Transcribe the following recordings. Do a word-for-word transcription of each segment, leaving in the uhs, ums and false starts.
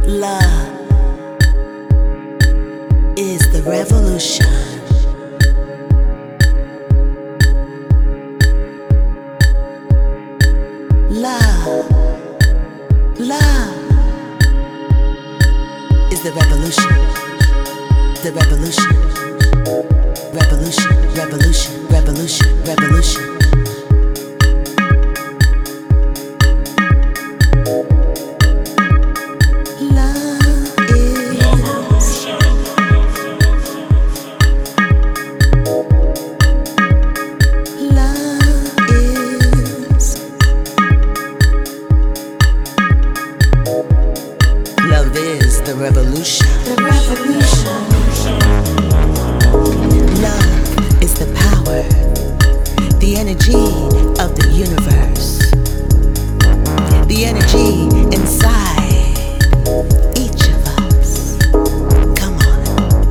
Love is the revolution. Love, love is the revolution. The revolution, revolution, revolution, revolution, revolution. Love is the revolution. The revolution. Love is the power, the energy of the universe, the energy inside each of us. Come on.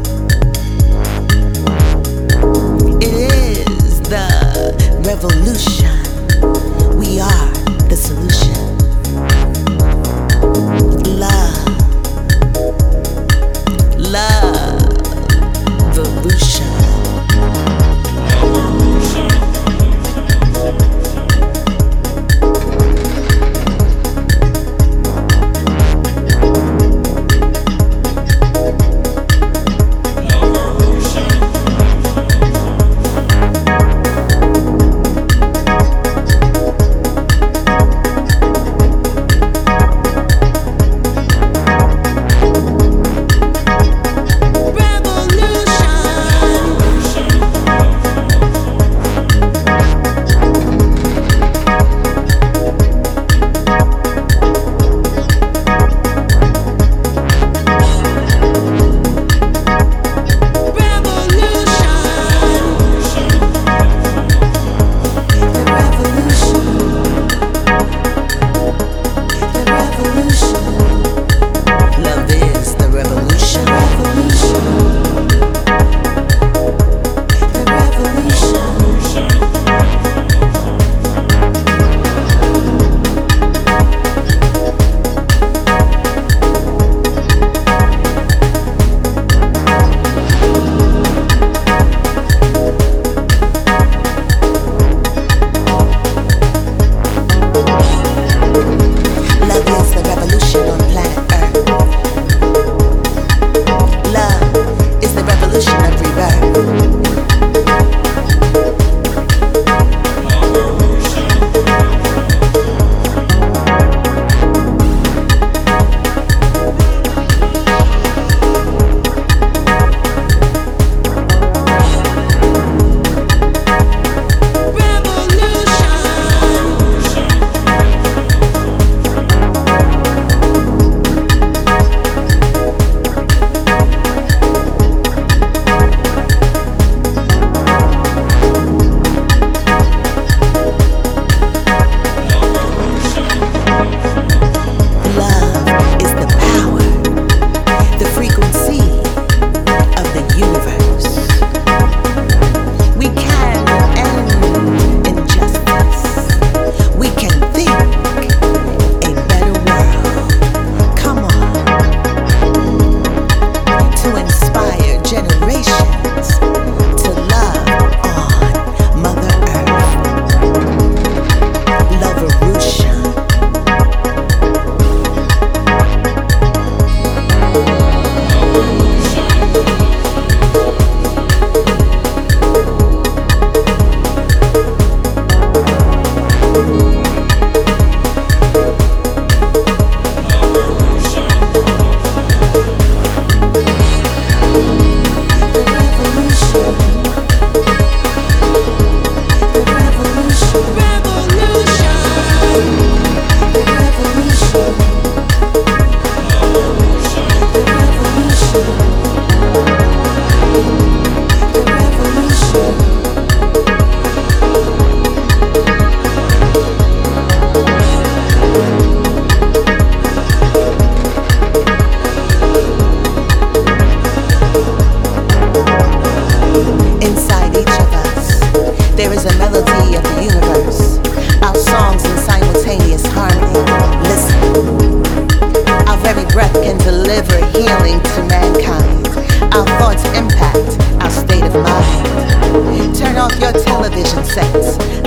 It is the revolution. We are the solution. Love, love, revolution.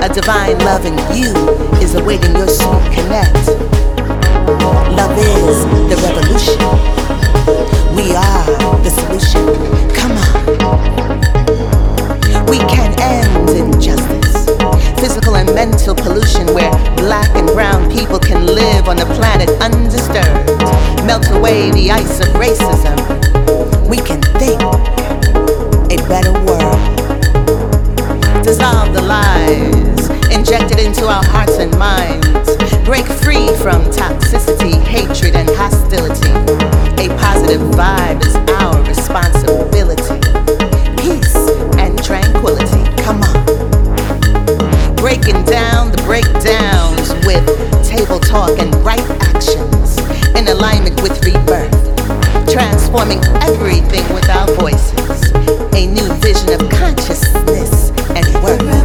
divine love in you is awaiting your sweet connect. Love is the revolution. We are the solution. Come on. We can end injustice, physical and mental pollution, where black and brown people can live on the planet undisturbed. Melt away the ice of racism. We can think a better world. Dissolve the lies injected into our hearts and minds. Break free from toxicity, hatred, and hostility. A positive vibe is our responsibility. Peace and tranquility. Come on. Breaking down the breakdowns with table talk and right actions in alignment with rebirth. Transforming everything with our voices. A new vision of consciousness and worth.